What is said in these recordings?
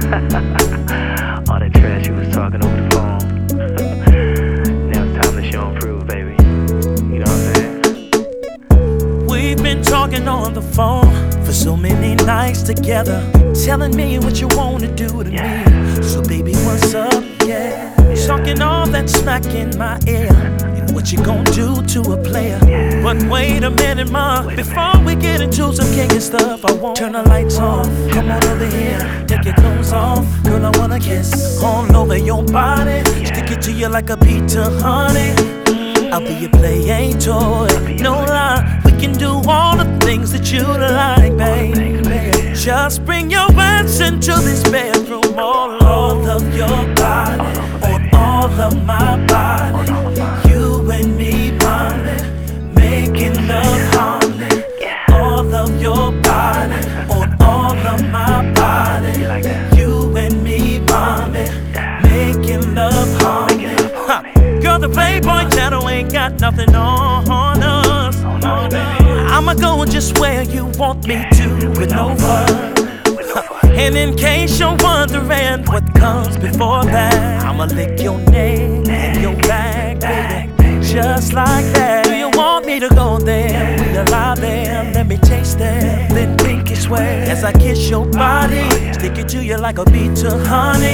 All that trash you was talking over the phone. Now it's time to show and prove, baby. You know what I'm saying? We've been talking on the phone for so many nights together, telling me what you wanna do to me. So baby, what's up? Yeah. Talking all that smack in my ear, and what you gon' do to a player. But wait a minute, ma, before we get into some kinky stuff, I won't turn the lights off. Come on over here, take your clothes off. Girl, I wanna kiss all over your body, stick it to you like a pizza, honey. I'll be your play, ain't toy, no lie. We can do all the things that you like, baby. Just bring your ass into this bedroom, all of your body, on all of my body. You and me, mommy, making love, honey. All of your body, on all of my body. You and me, mommy, making love, honey. Girl, the Playboy channel ain't got nothing on us. I'ma go just where you want me to, with no fuss. And in case you're wondering what comes before that, I'ma lick your neck and your back, baby, just like that. Do you want me to go there? We alive there, let me taste that. Then pinky swear as I kiss your body, stick it to you like a pizza, honey.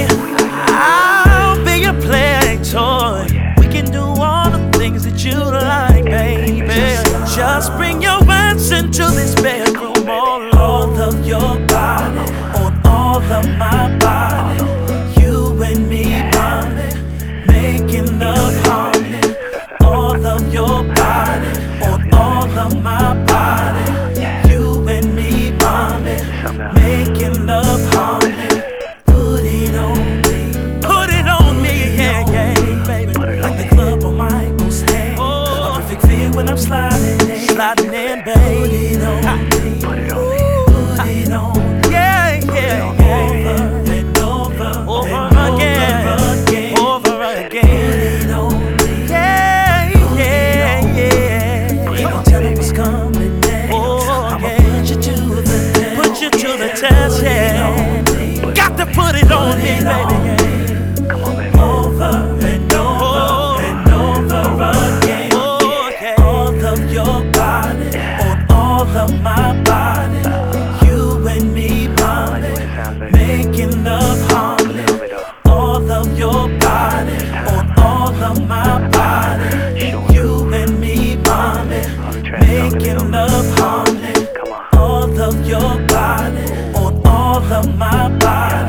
I'll be your play toy. We can do all the things that you like, baby. Just bring your ass into this bedroom, all of your body, on all of my body. You and me, mommy, making love, honey. All of your body, on all of my body. You and me, mommy, making love, honey. Put it on me, put it on me, yeah, yeah, baby. Like the club on Michael's hand, a perfect fit when I'm sliding in, baby. Put it on me, put it on me, put it on, yeah, yeah, yeah. Over and over, over again, over again. Put it on me, yeah, yeah, yeah. Ain't no telling what's coming next. I'ma put you to the test, put you to the test, yeah. Got to put it on me, baby. Come on, baby. Over and over and over again. All of your body, on all of my body. You and me, mommy, making love, honey. All of your body, on all of my body. You and me, mommy, making love, honey. All of your body, on all of my body.